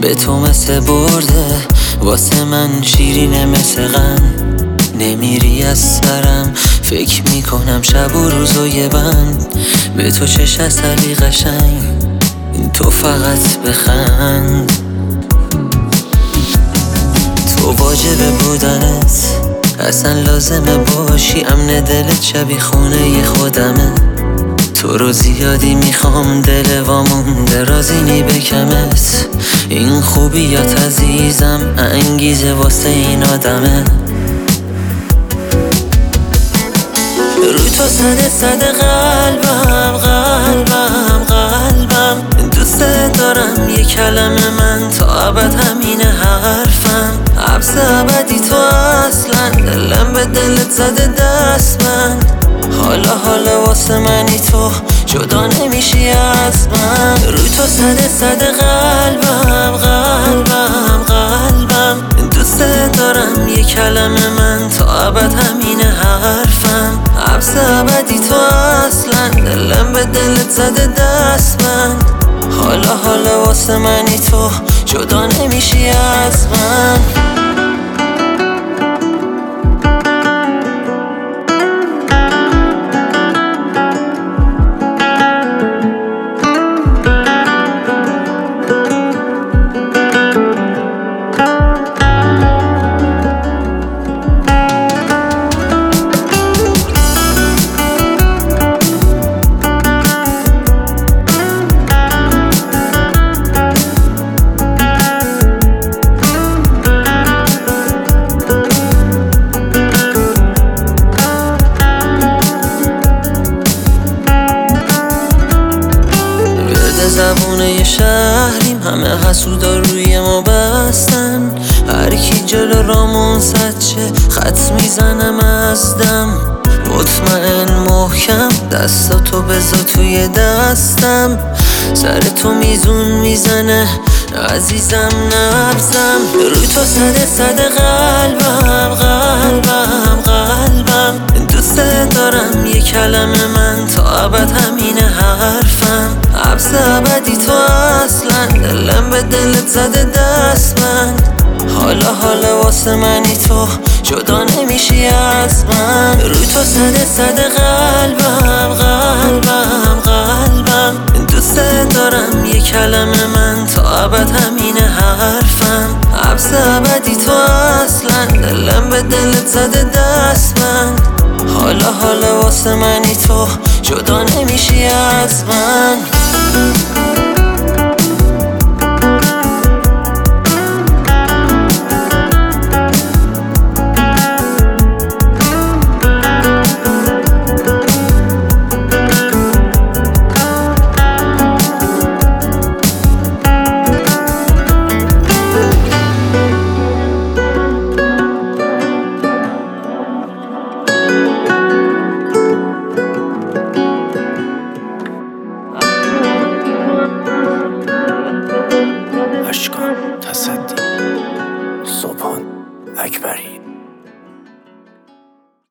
به تو مثل برده، واسه من شیرینه مثل غم. نمیری از سرم، فکر میکنم شب و روز و یه بند. به تو چش اصلی قشنگ، تو فقط بخند. تو واجبه بودنت، اصلا لازمه باشی. امن دلت شبیه خونه خودمه. تو رو زیادی میخوام، دل وامونده رازینی بکمت. این خوبیات عزیزم انگیزه واسه این آدمه. روی تو صد قلبم دوست دارم. یه کلمه من تا ابد همینه حرفم. حبس ابدی تو اصلا، دلم به دلت زده دست من. حالا واسه منی تو، جدا نمیشی از من. روی تو صد قلبم دوست دارم. یه کلمه من تا ابد همینه حرفم. حبس ابدی تو اصلا، دلم به دلت زده دست من. حالا واسه منی تو، جدا نمیشی از من. زبونه یه شهریم، همه حسودا روی ما بستن. هر کی جلو رامون صد چه خط میزنم از دم. مطمئن محکم دستاتو بذار توی دستم. سر تو میزون میزنه عزیزم نبزم. روی تو صد قلبم دوست دارم. یه کلمه من تا ابد همینه حرفم. حبس ابدی تو اصلا، دلم به دلت زده دست من. حالا واسه منی تو، جدا نمیشی از من. روی تو صد قلبم دوست دارم. یه کلمه من تا ابد همینه حرفم. حبس ابدی تو اصلا، دلم به دلت زده دست من. حالا واسه منی تو، جدا نمیشی از من.